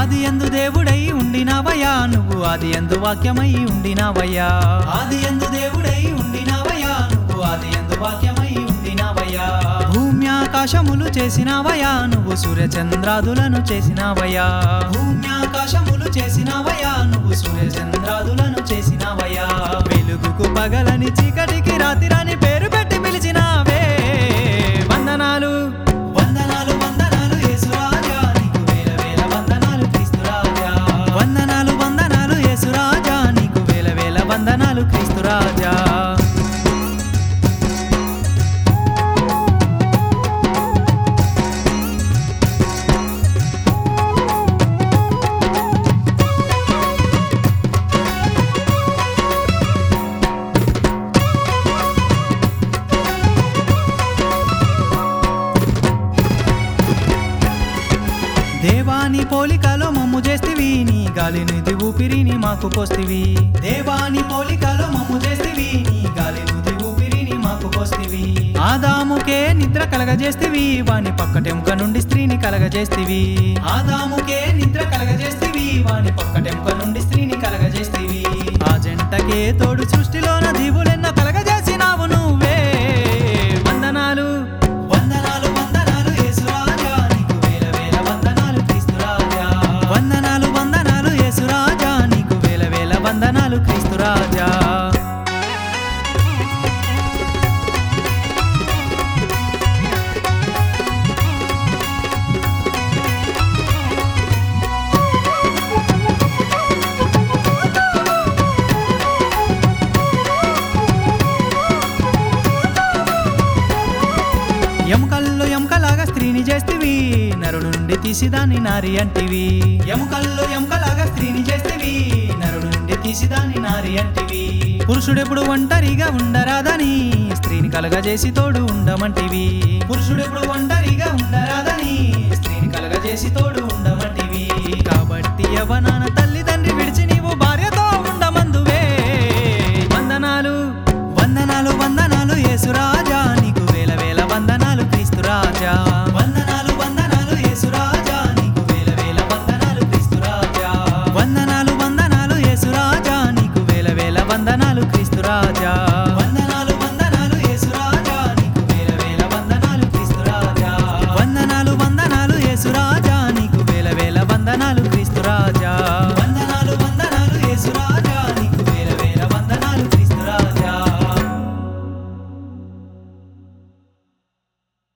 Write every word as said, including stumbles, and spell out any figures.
ఆది యందు దేవుడై ఉండినావయ్యా నువ్వు ఆది యందు వాక్యమై ఉండినావయ్యా ఆది యందు దేవుడై ఉండినావయ్యా నువ్వు ఆది యందు వాక్యమై ఉండినావయ్యా భూమి ఆకాశములు చేసినావయ్యా నువ్వు సూర్య చంద్రాదులను చేసినావయ్యా భూమి ఆకాశములు చేసినావయ్యా నువ్వు సూర్య చంద్రాదులను చేసినావయ్యా వెలుగుకు పగలని చీకటికి రాతిరాని పేరు పెట్టి పిలిచినావే వందనాలు వందనాలు వందనాలు యేసురాజా నీకు వేల వేల వందనాలు క్రీస్తు రాజా వందనాలు వందనాలు యేసురాజా నీకు వేల వేల వందనాలు క్రీస్తు రాజా దేవాని పోలికలో మమ్ము చేస్తివి నీ గాలినిది ఊపిరిని మాకు పోస్తివి దేవాని పోలికలో మమ్ము చేస్తివి నీ గాలినిది ఊపిరిని మాకు పోస్తివి ఆదాముకే నిద్ర కలగజేస్తివి వాని పక్కటెంక నుండి స్త్రీని కలగజేస్తివి ఆదాముకే నిద్ర కలగజేస్తివి వాని పక్కటెంక నుండి స్త్రీని కలగజేస్తివి ఆ జంటకే తోడు సృష్టిలోన దీవులెన్నో కలగజేసినావు నువ్వే వందనాలు వందనాలు వందనాలు యేసురాజా నీకు వేల వేల వందనాలు క్రీస్తు రాజా వందనాలు వందనాలు యేసురాజా నీకు వేల వేల వందనాలు క్రీస్తు రాజా ఎముకల్లో ఎముకలాగా స్త్రీని చేస్తివి నరుడు నుండి తీసిదాన్ని నారి అంటివి ఎముకల్లో ఎముకలాగా స్త్రీని చేస్తివి నరుడు నుండి తీసిదాన్ని నారి అంటివి పురుషుడెప్పుడు ఒంటరిగా ఉండరాదని స్త్రీని కలగజేసి తోడు ఉండమంటివి పురుషుడెప్పుడు ఒంటరిగా ఉండరాదని స్త్రీని కలగజేసి తోడు ఉండమంటివి కాబట్టి యవ్వనాన తల్లిదండ్రి విడిచి నీవు భార్యతో ఉండమందువే వందనాలు వందనాలు వందనాలు యేసురాజా నీకు వేల వేల వందనాలు క్రీస్తు రాజా వందనాలు వందనాలు యేసురాజా నీకు వేల వేల వందనాలు క్రీస్తు రాజా వందనాలు వందనాలు యేసురాజా నీకు వేల వేల వందనాలు క్రీస్తు రాజా